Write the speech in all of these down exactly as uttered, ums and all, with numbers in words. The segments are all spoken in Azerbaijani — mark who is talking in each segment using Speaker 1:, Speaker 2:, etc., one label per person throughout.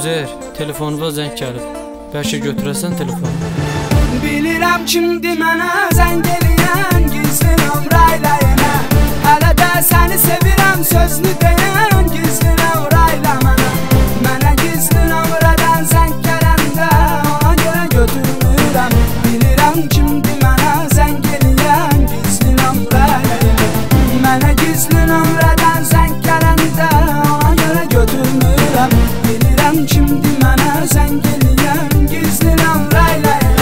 Speaker 1: Üzeyir, telefonuma zəng gəlib. Bəlkə götürəsən telefonu.
Speaker 2: Bilirəm kimdir mənə zəng eləyən, gizli nömrəylə yenə. Hələ də səni sevirəm sözünü deyən, gizli nömrəylə mənə. Mənə gizli nömrədən zəng gələndə ona görə götürmürəm. Bilirəm kimdir mənə zəng eləyən, gizli nömrəylə yenə. Mənə gizli nömrədən zəng gələndə ona görə götürmürəm. Bilirəm kimdir mənə zəng eləyən, gizli nömrəylə yenə.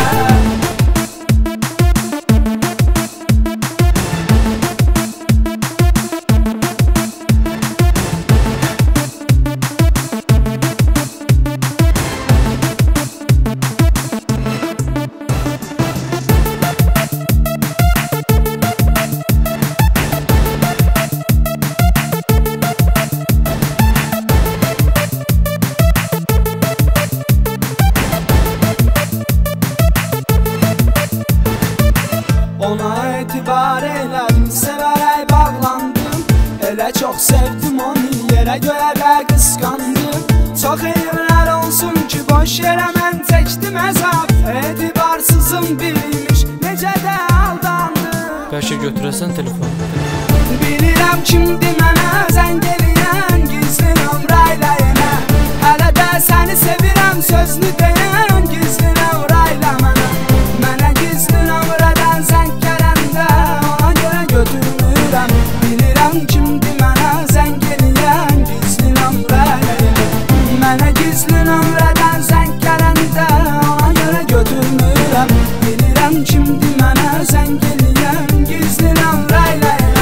Speaker 2: Ona etibar elədim, sevərək bağlandım. Elə çox sevdim onu, yerə görə də qısqandım. Çox evlər olsun ki, boş yerə mən çəkdim əzab. Etibarsızım bilmiş, necə də aldandım.
Speaker 1: Bəlkə götürəsən telefonu.
Speaker 2: Bilirəm kimdir mənə zəng eləyən, gizli nömrəylə yenə. Hələ də səni sevirəm sözünü deyən, gizli nömrəylə mənə. Mənə gizli nömrədən zəng gələndə ona görə götürmürəm. Bilirəm kimdir mənə zəng eləyən, gizli nömrəylə yenə. Mənə gizli nömrədən zəng gələndə ona görə götürmürəm. Bilirəm kimdir mənə zəng eləyən, gizli nömrəylə yenə.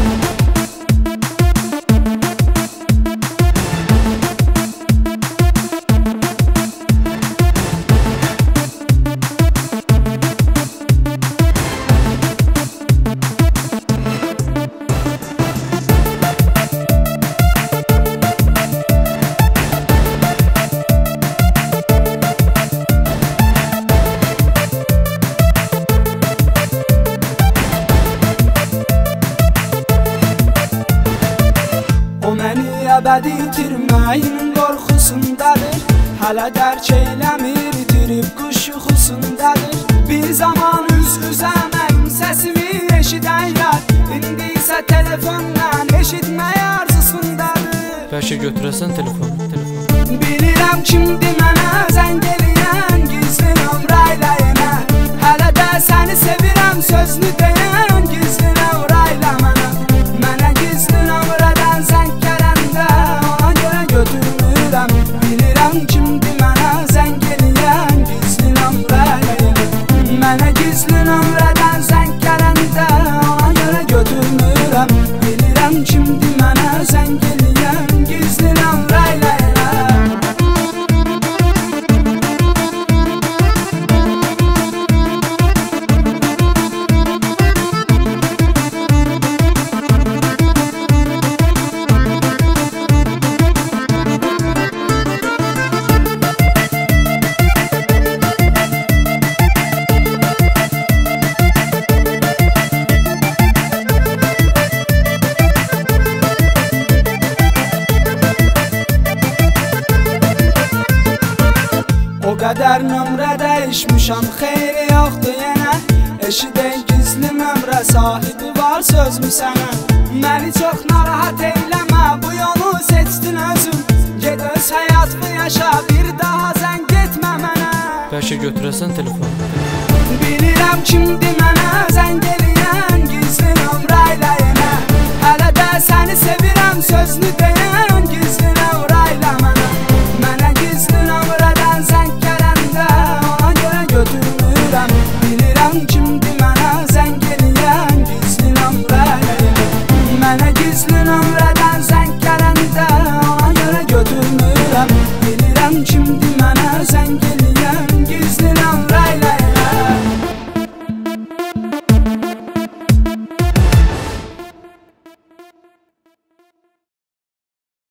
Speaker 2: Əbədi itirməyin qorxusundadır. Hələ dərk eyləmir, itirib quş yuxusundadır. Bir zaman üz-üzəməyim səsimi eşidən yar, İndi isə telefondan eşitmək arzusundadır.
Speaker 1: Bəlkə götürəsən telefonu. telefonu.
Speaker 2: Bilirəm kimdir mənə zəng eləyən, gizli nömrəylə yenə. Hələ də səni sevirəm sözünü deyən, gizli nömrəylə mənə. Mənə gizli nömrədən zəng gələndə ona görə götürmürəm. Bilirəm kimdir mənə zəng eləyən, gizli nömrəylə yenə. Mənə gizli nömrədən zəng gələndə ona görə götürmürəm. Bilirəm kimdir mənə zəng eləyən, gizli nömrəylə yenə. O qədər nömrə dəyişmişəm, xeyri yoxdur yenə. Eşidək gizli nömrə sahibi var sözmü sənə. Məni çox narahat eyləmə, bu yolu seçdin özün. Ged öz həyatını yaşa, bir daha zəng etmə mənə.
Speaker 1: Bəlkə götürəsən telefonu.
Speaker 2: Bilirəm kimdir mənə zəng eləyən, gizli nömrəylə yenə. Hələ də səni sevirəm sözünü deyən,